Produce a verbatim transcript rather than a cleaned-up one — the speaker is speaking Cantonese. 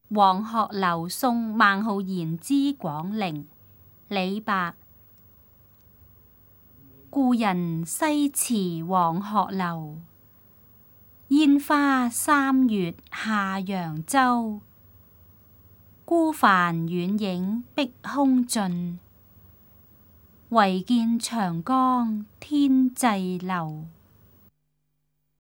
黃鶴樓送孟浩然之廣陵。李白。故人西辭黃鶴樓，煙花三月下揚州。孤帆遠影碧空盡，唯見長江天際流。